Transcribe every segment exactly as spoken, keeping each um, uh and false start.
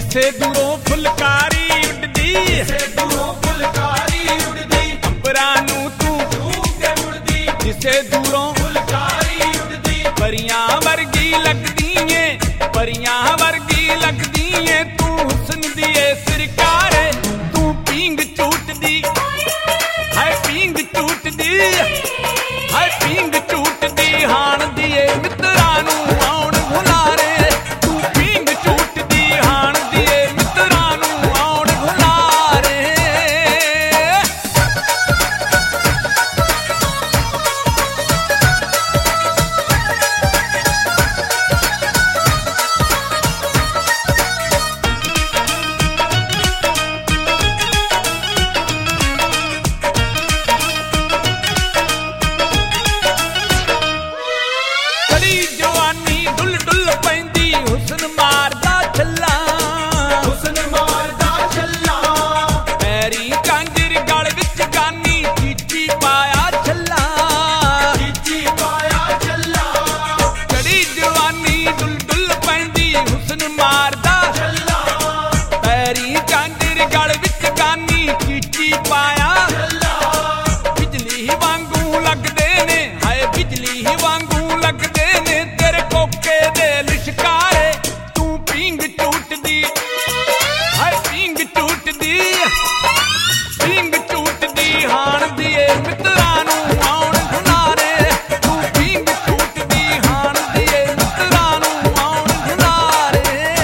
जिसे दूरों फुलकारी उड़दी, जिसे दूरों फुलकारी उड़दी, अंबरां नूं तू छू के उड़दी, जिसे दूरों फुलकारी उड़दी, परियां वर्गी लगदी ऐ, परियां वर्गी लगदी ऐ तू हुस्न दी ए सरकार, तू पींग झूटदी, हाय पींग झूटदी, हाय पींग झूटदी हाण दी ए मित्तरां नूं आउण हुलारे, तू पींग झूटदी हाण दी ए मित्तरां नूं आउण हुलारे। कड़ी जवानी डुल डुल पैंदी हुस्न मारदा छल्ला, हुस्न मारदा छल्ला, पैरी कांजर गल विच गानी चीची पाया छल्ला, चीची पाया छल्ला, कड़ी जवानी डुल डुल पैंदी हुस्न मारदा छल्ला, पैरी कांजर गल विच गानी चीची पाया छल्ला, बिजली वांगू लगदे ने, हाय बिजली वांगू लगदे ने तेरे कोके दे लिशकारे, तू पींग झूटदी, हाय पींग झूटदी, पींग झूटदी हाण दी ए मित्तरां नूं आउण हुलारे, तू पींग झूटदी हाण दी ए मित्तरां नूं आउण हुलारे।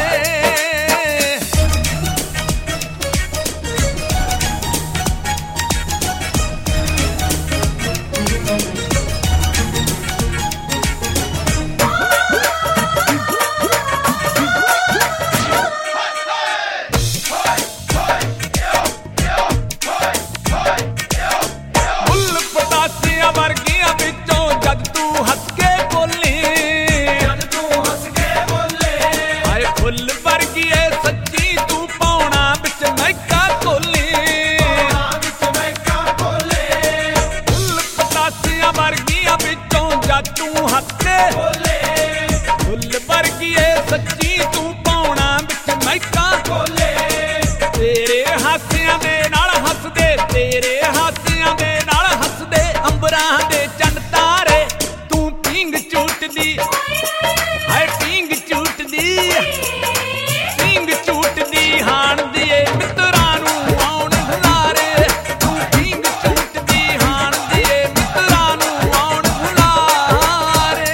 फुੱਲ ਪਤਾਸਿਆਂ ਵਰਗੀਆਂ ਵਿੱਚੋਂ ਜਦ ਤੂੰ ਹੱਸ ਕੇ ਬੋਲੀ, जद तू हंस के बोले, ਹਾਏ ਫੁੱਲ ਵਰਗੀ ਏ ਸੱਚੀ ਤੂੰ ਪਾਉਣਾ ਵਿੱਚ ਮਹਿਕਾ ਕੋਲੀ, पाना विच महका बोले, ਫੁੱਲ ਪਤਾਸਿਆਂ ਵਰਗੀਆਂ ਵਿੱਚੋਂ ਜਦ ਤੂੰ ਹੱਸ ਕੇ बोले, ਫੁੱਲ ਵਰਗੀ ਏ ਸੱਚੀ ਤੂੰ ਪਾਉਣਾ ਵਿੱਚ ਮਹਿਕਾ, बोले, ਤੇਰੇ ਹਾਸਿਆਂ ਦੇ ਨਾਲ ਹੱਸਦੇ, ਤੇਰੇ ਹਾਸਿਆਂ ਦੇ ਨਾਲ ਹੱਸਦੇ ਅੰਬਰਾਂ ਦੇ ਚੰਨ ਤਾਰੇ, ਤੂੰ ਪੀਂਗ ਝੂਟਦੀ, ਹਾਏ ਪੀਂਗ ਝੂਟਦੀ, ਪੀਂਗ ਝੂਟਦੀ ਹਾਣ ਦੀ ਏ ਮਿੱਤਰਾਂ ਨੂੰ ਆਉਣ ਹੁਲਾਰੇ, ਤੂੰ ਪੀਂਗ ਝੂਟਦੀ ਹਾਣ ਦੀ ਏ ਮਿੱਤਰਾਂ ਨੂੰ ਆਉਣ ਹੁਲਾਰੇ।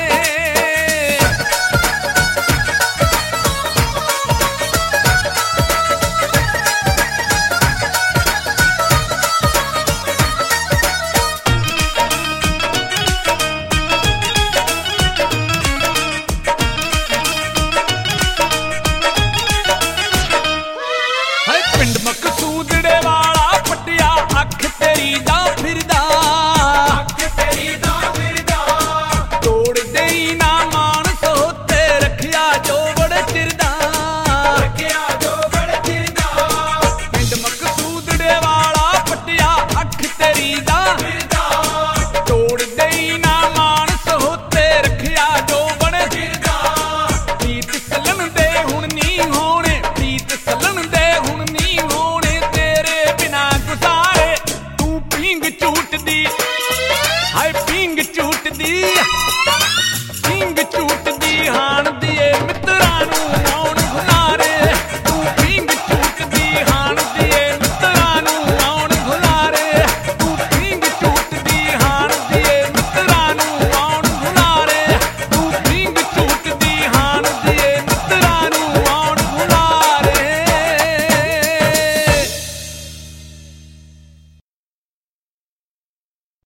ਹਾਏ ਪਿੰਡ ਮਕਸੂਦੜੇ ਵਾਲਾ ਪਟਿਆ ਅੱਖ ਤੇਰੀ ਦਾ ਫਿਰਦਾ, अख तेरी दा फिरदा, ਤੋੜ ਦੇਈ ਨਾ ਮਾਨਸ ਹੋਤੇ ਰੱਖਿਆ ਜੋ ਬੜੇ ਚਿਰਦਾ, रखिया जो बड़ फिरदा, ਪਿੰਡ ਮਕਸੂਦੜੇ ਵਾਲਾ ਪਟਿਆ ਅੱਖ ਤੇਰੀ ਦਾ फिरदा, ਤੋੜ ਦੇਈ ਨਾ ਮਾਨਸ ਹੋਤੇ ਰੱਖਿਆ ਜੋ ਬੜੇ फिरदा, ਪ੍ਰੀਤ ਸਲਣ ਦੇ ਹੁਣ ਨਹੀਂ ਹੋਣੇ, ਪ੍ਰੀਤ ਸਲਣ ਦੇ ਹੁਣ ਨਹੀਂ ਹੋਣੇ ਤੇਰੇ ਬਿਨਾ ਗੁਜ਼ਾਰੇ, ਤੂੰ ਪੀਂਗ ਝੂਟਦੀ, ਹਾਏ ਪੀਂਗ ਝੂਟਦੀ,